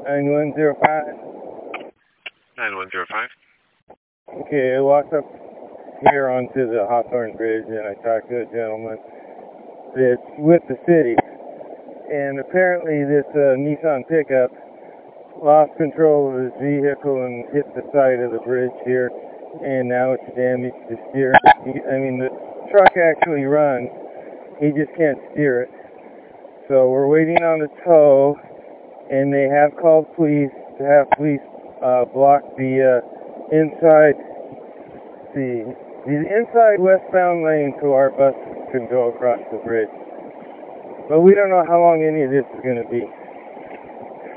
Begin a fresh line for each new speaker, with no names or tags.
9105.
9105.
Okay, I walked up here onto the Hawthorne Bridge and I talked to a gentleman that's with the city. And apparently this Nissan pickup lost control of his vehicle and hit the side of the bridge here. And now it's damaged the steering. The truck actually runs. He just can't steer it. So we're waiting on the tow. And they have called police to have police block the inside westbound lane so our bus can go across the bridge. But we don't know how long any of this is going to be.